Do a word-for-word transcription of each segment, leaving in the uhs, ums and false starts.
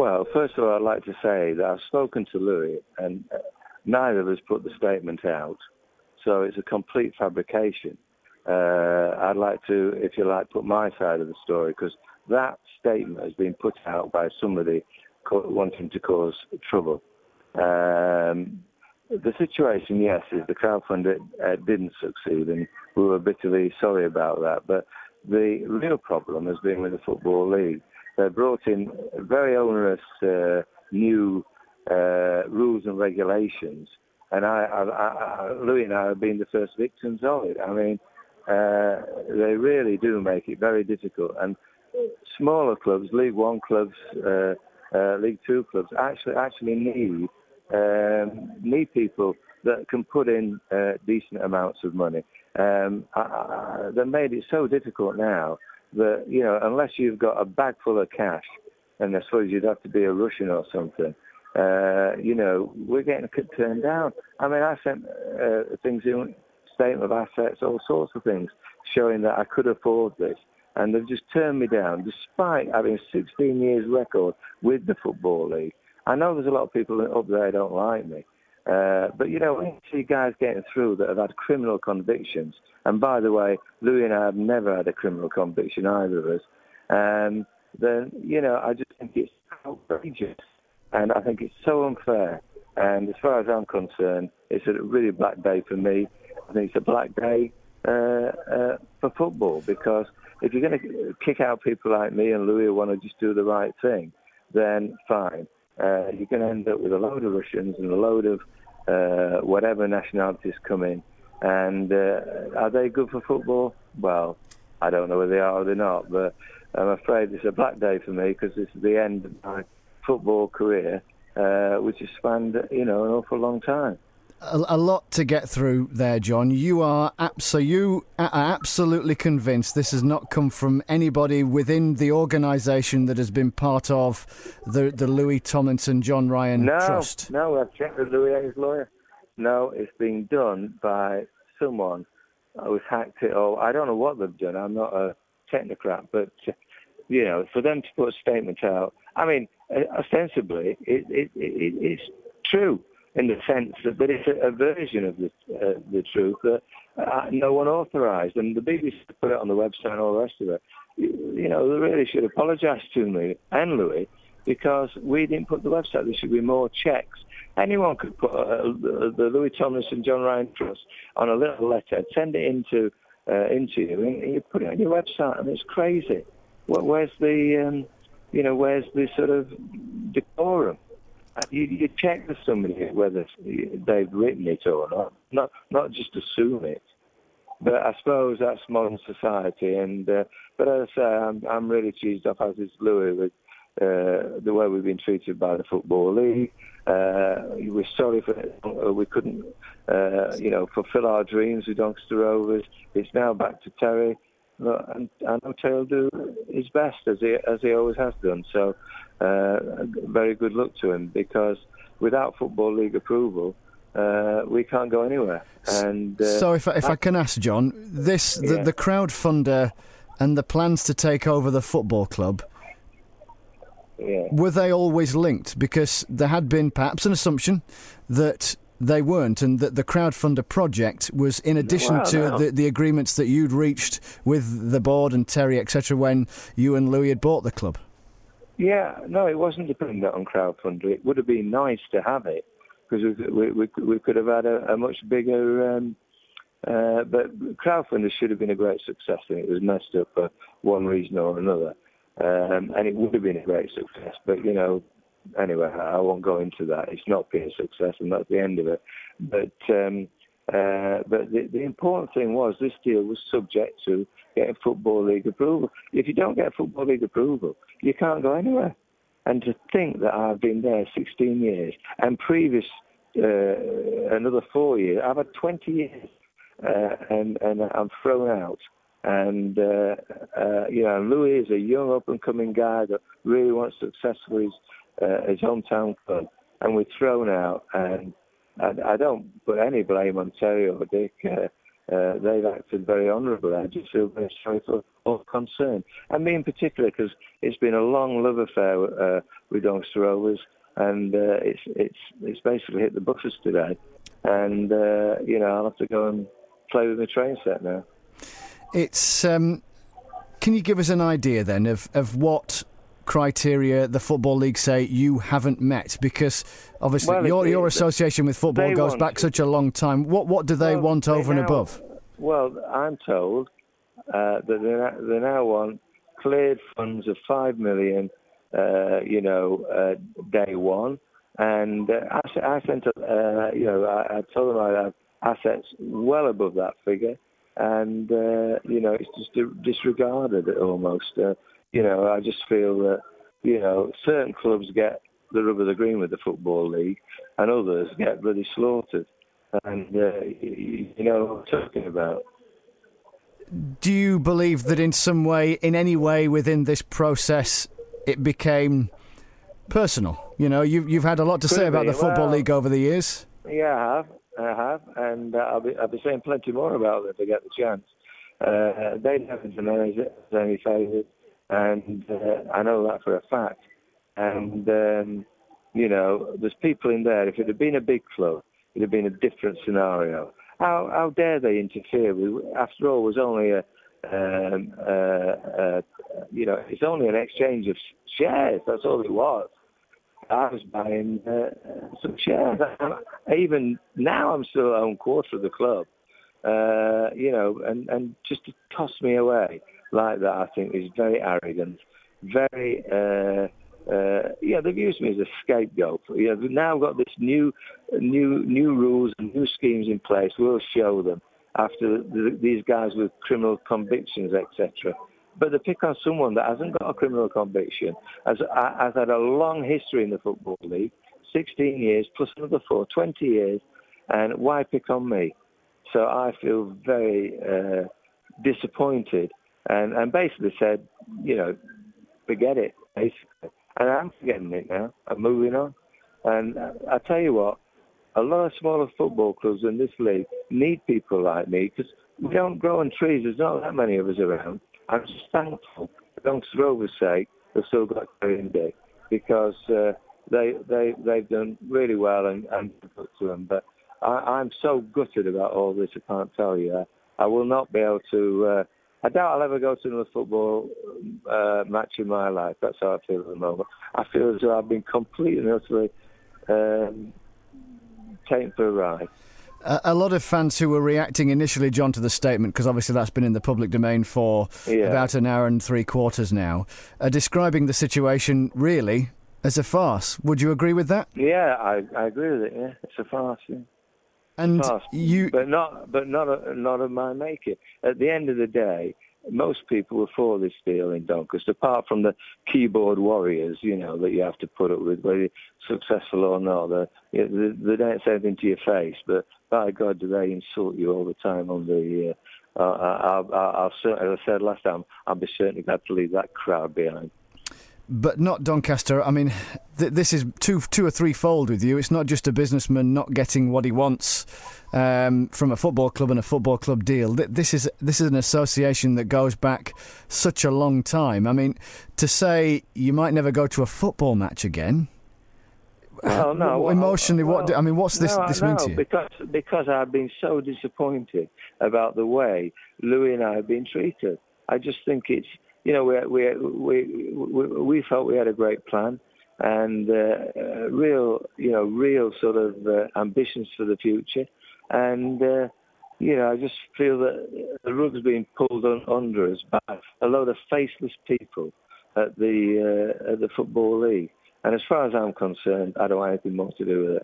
Well, first of all, I'd like to say that I've spoken to Louis, and neither of us put the statement out, so it's a complete fabrication. Uh, I'd like to, if you like, put my side of the story, because that statement has been put out by somebody wanting to cause trouble. Um, the situation, yes, is the crowdfunding uh, didn't succeed, and we were bitterly sorry about that. But the real problem has been with the Football League. They brought in very onerous uh, new uh, rules and regulations, and I, I, I, Louis and I have been the first victims of it. I mean, uh, they really do make it very difficult. And smaller clubs, League One clubs, uh, uh, League Two clubs, actually actually need um, need people that can put in uh, decent amounts of money. Um, I, I, they made it so difficult now that, you know, unless you've got a bag full of cash, and I suppose you'd have to be a Russian or something, uh, you know, we're getting turned down. I mean, I sent uh, things in, statement of assets, all sorts of things, showing that I could afford this. And they've just turned me down, despite having a sixteen years record with the Football League. I know there's a lot of people up there who don't like me. Uh, but, you know, when you see guys getting through that have had criminal convictions, and by the way, Louis and I have never had a criminal conviction, either of us, um, then, you know, I just think it's outrageous. And I think it's so unfair. And as far as I'm concerned, it's a really black day for me. I think it's a black day uh, uh, for football, because if you're going to kick out people like me and Louis who want to just do the right thing, then fine. Uh, you're going to end up with a load of Russians and a load of uh, whatever nationalities come in. And uh, are they good for football? Well, I don't know whether they are or they're not, but I'm afraid it's a black day for me, because this is the end of my football career, uh, which has spanned, you know, an awful long time. A, a lot to get through there, John. You are abso- you are absolutely convinced this has not come from anybody within the organisation that has been part of the the Louis Tomlinson John Ryan no, Trust. No, I've checked with Louis and his lawyer. No, it's been done by someone who's hacked it all. I don't know what they've done. I'm not a technocrat, but you know, for them to put a statement out, I mean, ostensibly, it, it, it, it's true, in the sense that, that it's a, a version of the uh, the truth that uh, no one authorised. And the B B C put it on the website and all the rest of it. You, you know, they really should apologise to me and Louis, because we didn't put the website. There should be more checks. Anyone could put uh, the Louis Tomlinson John Ryan Trust on a little letter, send it into uh, into you, and you put it on your website, and it's crazy. Where's the, um, you know, where's the sort of decorum? You, you check with somebody whether they've written it or not, not not just assume it. But I suppose that's modern society. And uh, but as I say, I'm, I'm really cheesed off, as is Louis, with uh, the way we've been treated by the Football League. Uh, we're sorry for it. We couldn't, uh, you know, fulfil our dreams with Doncaster Rovers. It's now back to Terry. And I know Terry will do his best, as he as he always has done. So, uh, very good luck to him, because without Football League approval, uh, we can't go anywhere. And uh, so, if I, if I can ask, John, this the, yeah. the crowdfunder and the plans to take over the football club, yeah. were they always linked? Because there had been perhaps an assumption that they weren't, and that the crowdfunder project was in addition well, to no. the, the agreements that you'd reached with the board and Terry, et cetera, when you and Louis had bought the club. Yeah, no, it wasn't dependent on crowdfunder. It would have been nice to have it, because we, we, we, we could have had a, a much bigger... Um, uh, but crowdfunder should have been a great success, and it was messed up for one reason or another. Um, and it would have been a great success, but, you know, anyway, I won't go into that. It's not been a success, and that's the end of it. But um, uh, but the, the important thing was this deal was subject to getting Football League approval. If you don't get Football League approval, you can't go anywhere. And to think that I've been there sixteen years, and previous uh, another four years, I've had twenty years, uh, and, and I'm thrown out. And, uh, uh, you know, Louis is a young, up-and-coming guy that really wants success for his Uh, his hometown club, and we're thrown out. And I, I don't put any blame on Terry or Dick. Uh, Uh, they've acted very honourably. I just feel very sorry for all concerned. And me in particular, because it's been a long love affair uh, with Doncaster Rovers, and uh, it's it's it's basically hit the buffers today. And, uh, you know, I'll have to go and play with my train set now. It's... Um, can you give us an idea, then, of, of what criteria the Football League say you haven't met? Because, obviously, well, your it, your association with football goes back such a long time. What what do they well, want they over now, and above? Well, I'm told uh, that they now, they now want cleared funds of five million, uh, you know, uh, day one. And uh, I, I sent, uh, you know, I, I told them I have assets well above that figure, and uh, you know, it's just disregarded almost. Uh, you know, I just feel that, you know, certain clubs get the rub of the green with the Football League, and others get bloody slaughtered. And uh, you, you know what I'm talking about. Do you believe that in some way, in any way within this process, it became personal? You know, you've, you've had a lot to Could say about be. the Football well, League over the years. Yeah, I have. I have. And uh, I'll, be, I'll be saying plenty more about it if I get the chance. Uh, they haven't done any favours, and uh, I know that for a fact. And, um, you know, there's people in there. If it had been a big club, it would have been a different scenario. How, how dare they interfere with? After all, it was only a, um, uh, uh, you know, it's only an exchange of shares. That's all it was. I was buying uh, some shares. I, even now, I'm still own quarter of the club. Uh, you know, and, and just to toss me away like that, I think is very arrogant. Very, uh, uh, yeah, they've used me as a scapegoat. You know, we've now got this new, new, new rules and new schemes in place. We'll show them after the, these guys with criminal convictions, et cetera. But they pick on someone that hasn't got a criminal conviction, has, has had a long history in the Football League, sixteen years plus another four, twenty years, and why pick on me? So I feel very uh, disappointed, and, and basically said, you know, forget it, basically. And I'm forgetting it now. I'm moving on. And I tell you what, a lot of smaller football clubs in this league need people like me, because we don't grow on trees. There's not that many of us around. I'm just thankful, for Doncaster Rovers' sake, they've still got Korean Day, because uh, they, they, they've done really well, and, and good to them. But I, I'm so gutted about all this, I can't tell you. I, I will not be able to... Uh, I doubt I'll ever go to another football uh, match in my life. That's how I feel at the moment. I feel as though I've been completely and utterly um, taken for a ride. A lot of fans who were reacting initially, John, to the statement, because obviously that's been in the public domain for yeah. about an hour and three quarters now, are describing the situation really as a farce. Would you agree with that? Yeah, I, I agree with it. Yeah, it's a farce. Yeah. And farce. you, but not, but not, a, not of my making. At the end of the day, most people were for this deal in Doncaster, apart from the keyboard warriors, you know, that you have to put up with, whether you're successful or not. They, they, they don't say anything to your face, but by God, do they insult you all the time on the... Uh, uh, I'll, I'll, I'll, as I said last time, I'll be certainly glad to leave that crowd behind. But not Doncaster. I mean, th- this is two, two or threefold with you. It's not just a businessman not getting what he wants um, from a football club and a football club deal. Th- this is this is an association that goes back such a long time. I mean, to say you might never go to a football match again. Well, no. Well, emotionally, well, what? Do, I mean, what's this? No, this no, mean to you? Because because I've been so disappointed about the way Louis and I have been treated. I just think it's. You know, we we we we, we felt we had a great plan, and uh, real, you know, real sort of uh, ambitions for the future, and uh, you know, I just feel that the rug's being pulled on, under us by a load of faceless people at the uh, at the Football League, and as far as I'm concerned, I don't want anything more to do with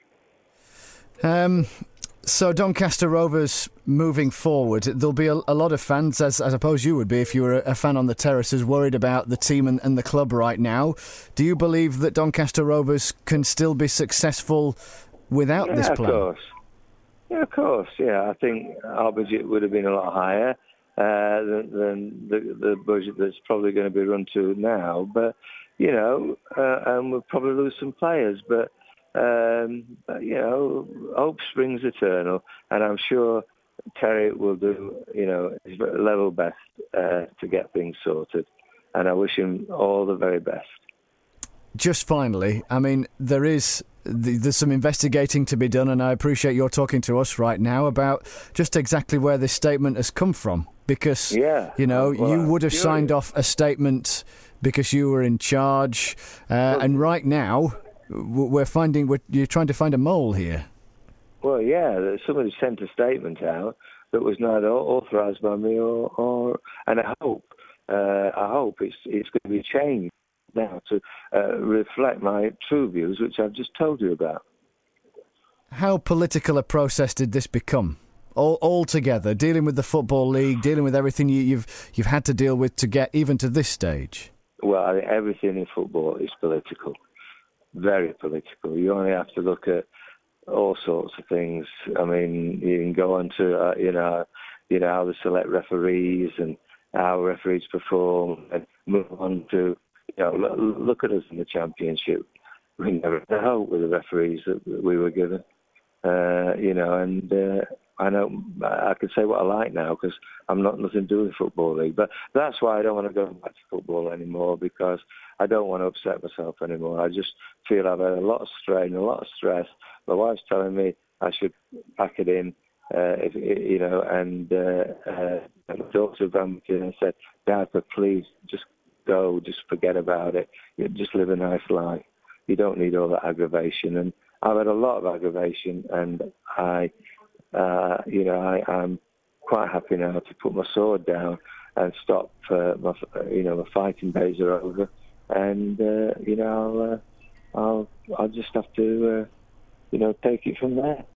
it. Um. So Doncaster Rovers moving forward, there'll be a, a lot of fans, as, as I suppose you would be if you were a, a fan on the terraces, worried about the team and, and the club right now. Do you believe that Doncaster Rovers can still be successful without yeah, this plan? Of course. Yeah, of course. Yeah, I think our budget would have been a lot higher uh, than, than the, the budget that's probably going to be run to now. But, you know, uh, and we'll probably lose some players, but Um, but, you know, hope springs eternal, and I'm sure Terry will do, you know, his level best uh, to get things sorted, and I wish him all the very best. Just finally, I mean, there is there's some investigating to be done, and I appreciate you're talking to us right now about just exactly where this statement has come from, because yeah. you know well, you I'm would have curious. signed off a statement because you were in charge, uh, well, and right now we're finding we're, you're trying to find a mole here. Well, yeah, somebody sent a statement out that was neither authorised by me or, or and I hope uh, I hope it's it's going to be changed now to uh, reflect my true views, which I've just told you about. How political a process did this become? All, all together, dealing with the Football League, dealing with everything you, you've you've had to deal with to get even to this stage. Well, I think everything in football is political, very political. You only have to look at all sorts of things. I mean, you can go on to uh, you know, you know how they select referees and how referees perform, and move on to you know look, look at us in the Championship. We never had hope with the referees that we were given. Uh, you know, and uh, I know I can say what I like now because I'm not nothing to do with the Football League. But that's why I don't want to go back to football anymore, because I don't want to upset myself anymore. I just feel I've had a lot of strain, a lot of stress. My wife's telling me I should pack it in, uh, if, you know, and uh, uh, my daughter rang me and said, "Dad, but please just go, just forget about it. You just live a nice life. You don't need all that aggravation." And I've had a lot of aggravation, and I, uh, you know, I, I'm quite happy now to put my sword down and stop. Uh, my, you know, my fighting days are over, and uh, you know, I'll, uh, I'll, I'll just have to, uh, you know, take it from there.